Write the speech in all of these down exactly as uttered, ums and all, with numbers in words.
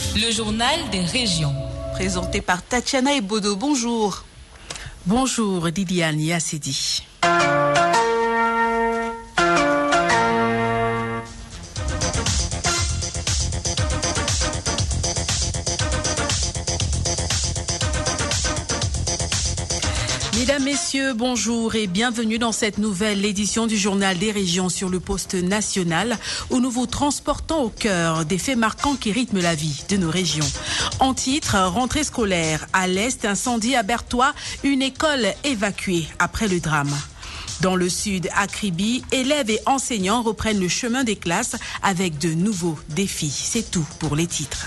Le journal des régions. Présenté par Tatiana Ebodo. Bonjour. Bonjour Liliane Yassidi. Mesdames, Messieurs, bonjour et bienvenue dans cette nouvelle édition du Journal des régions sur le poste national où nous vous transportons au cœur des faits marquants qui rythment la vie de nos régions. En titre, rentrée scolaire. À l'Est, incendie à Berthois, une école évacuée après le drame. Dans le sud, à Kribi, élèves et enseignants reprennent le chemin des classes avec de nouveaux défis. C'est tout pour les titres.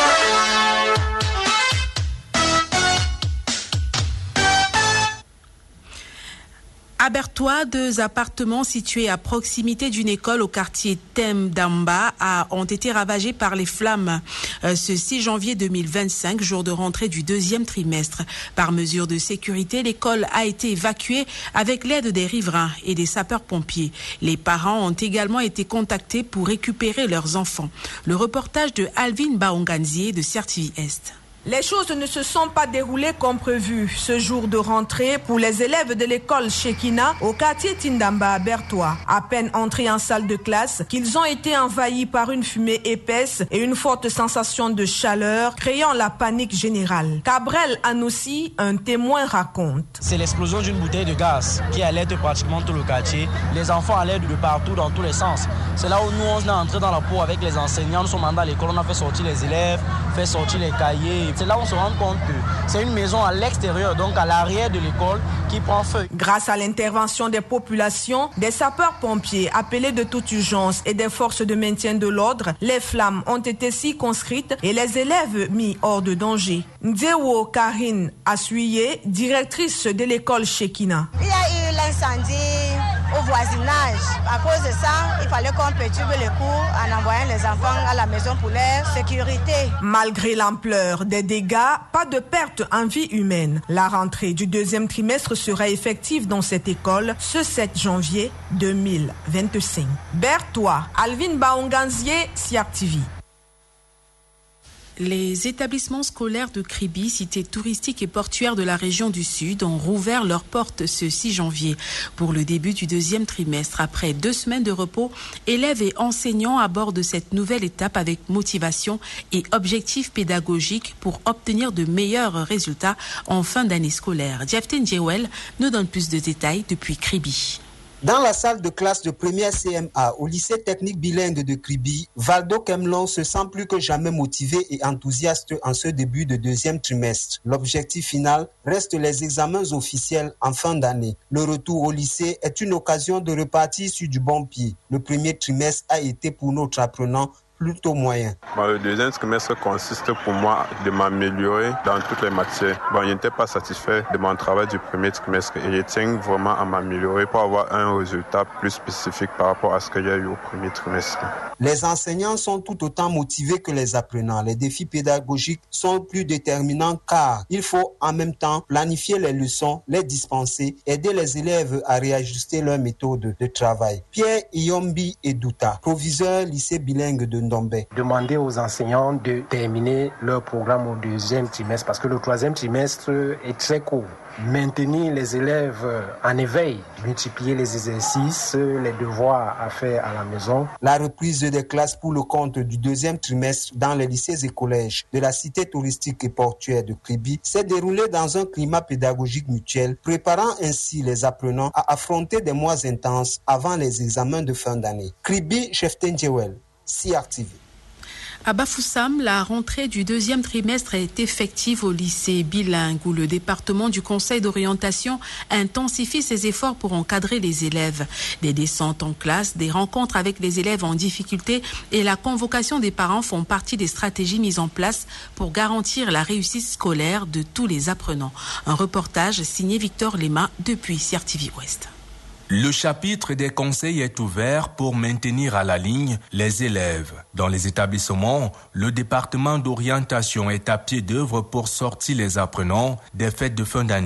À Berthois, deux appartements situés à proximité d'une école au quartier Temdamba ont été ravagés par les flammes ce six janvier deux mille vingt-cinq, jour de rentrée du deuxième trimestre. Par mesure de sécurité, l'école a été évacuée avec l'aide des riverains et des sapeurs-pompiers. Les parents ont également été contactés pour récupérer leurs enfants. Le reportage de Alvin Baonganzie de Certivi Est. Les choses ne se sont pas déroulées comme prévu ce jour de rentrée pour les élèves de l'école Shekina au quartier Tindamba à Berthois. À peine entrés en salle de classe, qu'ils ont été envahis par une fumée épaisse et une forte sensation de chaleur, créant la panique générale. Cabrel Anoussi, un témoin, raconte. C'est l'explosion d'une bouteille de gaz qui alerte pratiquement tout le quartier. Les enfants alertent de partout dans tous les sens. C'est là où nous on est entré dans la peau avec les enseignants. Nous sommes allés à l'école, on a fait sortir les élèves, fait sortir les cahiers. C'est là où on se rend compte que c'est une maison à l'extérieur, donc à l'arrière de l'école, qui prend feu. Grâce à l'intervention des populations, des sapeurs-pompiers appelés de toute urgence et des forces de maintien de l'ordre, les flammes ont été circonscrites et les élèves mis hors de danger. Ndéwo Karine Assuye, directrice de l'école Shekina. Il y a eu l'incendie au voisinage. À cause de ça, il fallait qu'on perturbe les cours en envoyant les enfants à la maison pour leur sécurité. Malgré l'ampleur des dégâts, pas de perte en vie humaine. La rentrée du deuxième trimestre sera effective dans cette école ce sept janvier deux mille vingt-cinq. Berthois, Alvin Baonganzie, C R T V. Les établissements scolaires de Kribi, cité touristique et portuaire de la région du Sud, ont rouvert leurs portes ce six janvier pour le début du deuxième trimestre. Après deux semaines de repos, élèves et enseignants abordent cette nouvelle étape avec motivation et objectifs pédagogiques pour obtenir de meilleurs résultats en fin d'année scolaire. Diaften Djewel nous donne plus de détails depuis Kribi. Dans la salle de classe de première C M A au lycée technique bilingue de Kribi, Valdo Kemlon se sent plus que jamais motivé et enthousiaste en ce début de deuxième trimestre. L'objectif final reste les examens officiels en fin d'année. Le retour au lycée est une occasion de repartir sur du bon pied. Le premier trimestre a été pour notre apprenant plutôt moyen. Bon, le deuxième trimestre consiste pour moi de m'améliorer dans toutes les matières. Bon, je n'étais pas satisfait de mon travail du premier trimestre et je tiens vraiment à m'améliorer pour avoir un résultat plus spécifique par rapport à ce qu'il y a eu au premier trimestre. Les enseignants sont tout autant motivés que les apprenants. Les défis pédagogiques sont plus déterminants car il faut en même temps planifier les leçons, les dispenser, aider les élèves à réajuster leur méthode de travail. Pierre Iyombi Edouta, proviseur lycée bilingue de Ndombe. Demander aux enseignants de terminer leur programme au deuxième trimestre parce que le troisième trimestre est très court. Maintenir les élèves en éveil, multiplier les exercices, les devoirs à faire à la maison. La reprise des classes pour le compte du deuxième trimestre dans les lycées et collèges de la cité touristique et portuaire de Kribi s'est déroulée dans un climat pédagogique mutuel, préparant ainsi les apprenants à affronter des mois intenses avant les examens de fin d'année. Kribi, Cheften Djewel, C R T V. À Bafoussam, la rentrée du deuxième trimestre est effective au lycée bilingue où le département du conseil d'orientation intensifie ses efforts pour encadrer les élèves. Des descentes en classe, des rencontres avec les élèves en difficulté et la convocation des parents font partie des stratégies mises en place pour garantir la réussite scolaire de tous les apprenants. Un reportage signé Victor Lema depuis C R T V Ouest. Le chapitre des conseils est ouvert pour maintenir à la ligne les élèves. Dans les établissements, le département d'orientation est à pied d'œuvre pour sortir les apprenants des fêtes de fin d'année.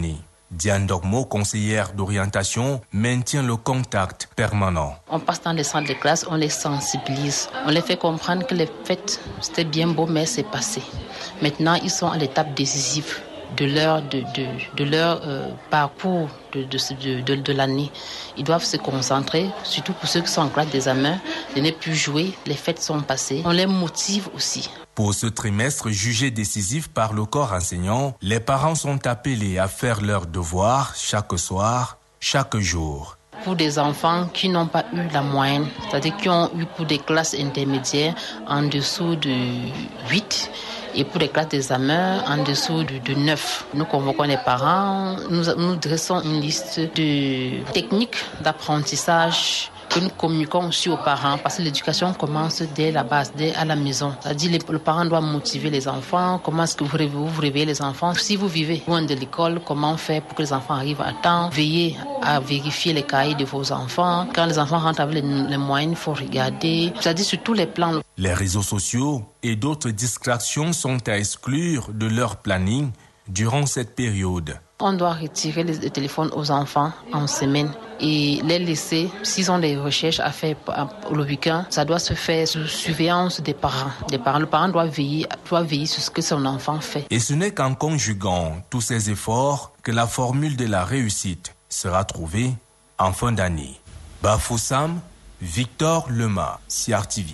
Diane Dogmo, conseillère d'orientation, maintient le contact permanent. On passe dans les salles de classe, on les sensibilise. On les fait comprendre que les fêtes, c'était bien beau, mais c'est passé. Maintenant, ils sont à l'étape décisive de leur, de, de, de leur euh, parcours de, de, de, de l'année. Ils doivent se concentrer, surtout pour ceux qui sont en classe d'examen, de ne plus jouer. Les fêtes sont passées. On les motive aussi. Pour ce trimestre jugé décisif par le corps enseignant, les parents sont appelés à faire leurs devoirs chaque soir, chaque jour. Pour des enfants qui n'ont pas eu la moyenne, c'est-à-dire qui ont eu pour des classes intermédiaires en dessous de huit, et pour les classes d'examen en dessous de, de neuf. Nous convoquons les parents, nous, nous dressons une liste de techniques d'apprentissage que nous communiquons aussi aux parents, parce que l'éducation commence dès la base, dès à la maison. C'est-à-dire que le parent doit motiver les enfants, comment est-ce que vous réveillez, vous réveillez les enfants. Si vous vivez loin de l'école, comment faire pour que les enfants arrivent à temps. Veillez à vérifier les cahiers de vos enfants. Quand les enfants rentrent avec les, les moyens, il faut regarder. C'est-à-dire sur tous les plans. Les réseaux sociaux et d'autres distractions sont à exclure de leur planning durant cette période. On doit retirer les téléphones aux enfants en semaine et les laisser, s'ils ont des recherches à faire le week-end, ça doit se faire sous surveillance des parents. Les parents, le parent doit veiller, doit veiller sur ce que son enfant fait. Et ce n'est qu'en conjuguant tous ces efforts que la formule de la réussite sera trouvée en fin d'année. Bafoussam, Victor Lema, C R T V.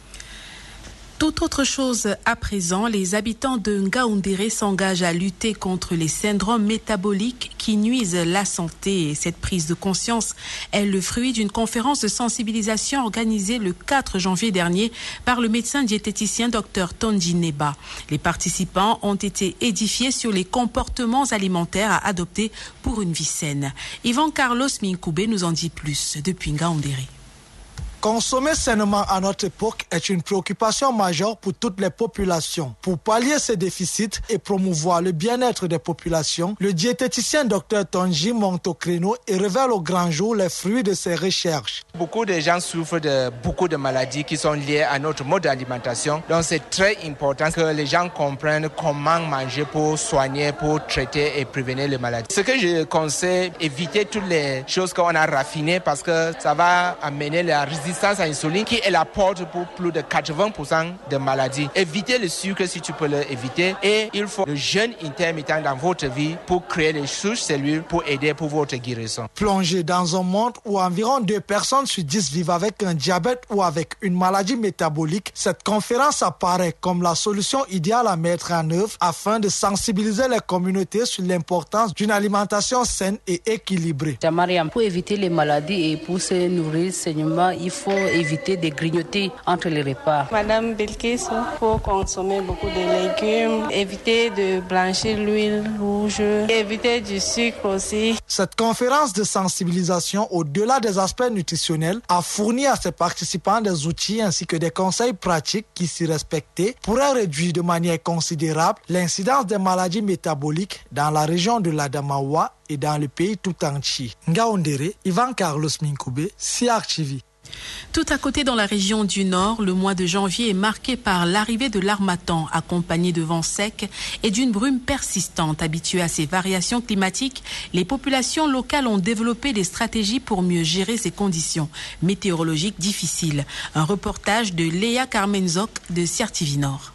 Tout autre chose à présent, les habitants de Ngaoundéré s'engagent à lutter contre les syndromes métaboliques qui nuisent à la santé. Et cette prise de conscience est le fruit d'une conférence de sensibilisation organisée le quatre janvier dernier par le médecin diététicien Dr Tonji Neba. Les participants ont été édifiés sur les comportements alimentaires à adopter pour une vie saine. Yvan Carlos Minkoubé nous en dit plus depuis Ngaoundéré. Consommer sainement à notre époque est une préoccupation majeure pour toutes les populations. Pour pallier ces déficits et promouvoir le bien-être des populations, le diététicien Dr Tonji monte au créneau et révèle au grand jour les fruits de ses recherches. Beaucoup de gens souffrent de beaucoup de maladies qui sont liées à notre mode d'alimentation. Donc c'est très important que les gens comprennent comment manger pour soigner, pour traiter et prévenir les maladies. Ce que je conseille, éviter toutes les choses qu'on a raffinées parce que ça va amener la résistance à l'insuline qui est la porte pour plus de quatre-vingts pour cent de maladies. Évitez le sucre si tu peux l'éviter et il faut le jeûne intermittent dans votre vie pour créer les souches cellules pour aider pour votre guérison. Plongé dans un monde où environ deux personnes sur dix vivent avec un diabète ou avec une maladie métabolique, cette conférence apparaît comme la solution idéale à mettre en œuvre afin de sensibiliser les communautés sur l'importance d'une alimentation saine et équilibrée. Pour éviter les maladies et pour se nourrir sainement, il faut éviter de grignoter entre les repas. Madame Belkis, il faut consommer beaucoup de légumes, éviter de blanchir l'huile rouge, éviter du sucre aussi. Cette conférence de sensibilisation, au-delà des aspects nutritionnels, a fourni à ses participants des outils ainsi que des conseils pratiques qui, si respectés, pourraient réduire de manière considérable l'incidence des maladies métaboliques dans la région de l'Adamawa et dans le pays tout entier. Ngaoundéré, Yvan Carlos Minkoubé, C R T V. Tout à côté dans la région du Nord, le mois de janvier est marqué par l'arrivée de l'harmattan, accompagné de vents secs et d'une brume persistante. Habituées à ces variations climatiques, les populations locales ont développé des stratégies pour mieux gérer ces conditions météorologiques difficiles. Un reportage de Léa Carmenzok de C R T V Nord.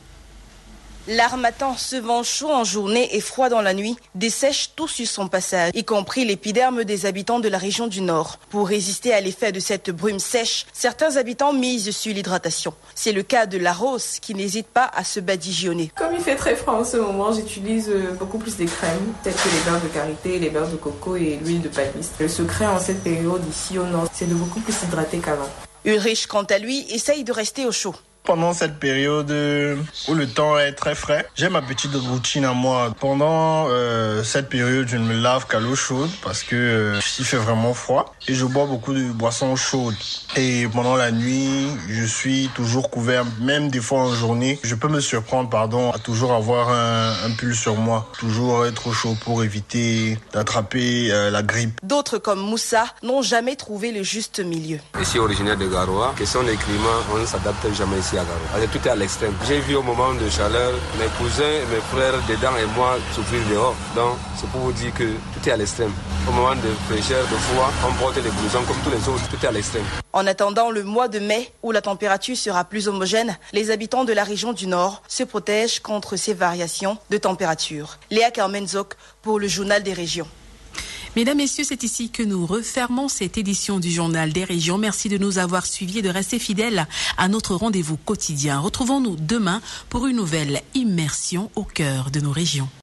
L'harmattan, ce vent chaud en journée et froid dans la nuit, dessèche tout sur son passage, y compris l'épiderme des habitants de la région du Nord. Pour résister à l'effet de cette brume sèche, certains habitants misent sur l'hydratation. C'est le cas de la Rose, qui n'hésite pas à se badigeonner. Comme il fait très froid en ce moment, j'utilise beaucoup plus des crèmes, telles que les beurres de karité, les beurres de coco et l'huile de palmiste. Le secret en cette période ici au Nord, c'est de beaucoup plus s'hydrater qu'avant. Ulrich, quant à lui, essaye de rester au chaud. Pendant cette période où le temps est très frais, j'ai ma petite routine à moi. Pendant euh, cette période, je ne me lave qu'à l'eau chaude parce que euh, il fait vraiment froid et je bois beaucoup de boissons chaudes. Et pendant la nuit, je suis toujours couvert, même des fois en journée. Je peux me surprendre, pardon, à toujours avoir un, un pull sur moi, toujours être au chaud pour éviter d'attraper euh, la grippe. D'autres comme Moussa n'ont jamais trouvé le juste milieu. Je suis originaire de Garoua. Question des climats, on ne s'adapte jamais ici. ici à Garo. Tout est à l'extrême. J'ai vu au moment de chaleur mes cousins et mes frères dedans et moi souffrir dehors. Donc c'est pour vous dire que tout est à l'extrême. Au moment de fraîcheur, de froid, on porte les blousons comme tous les autres. Tout est à l'extrême. En attendant le mois de mai où la température sera plus homogène, les habitants de la région du Nord se protègent contre ces variations de température. Léa Carmenzok pour le Journal des Régions. Mesdames, Messieurs, c'est ici que nous refermons cette édition du Journal des Régions. Merci de nous avoir suivis et de rester fidèles à notre rendez-vous quotidien. Retrouvons-nous demain pour une nouvelle immersion au cœur de nos régions.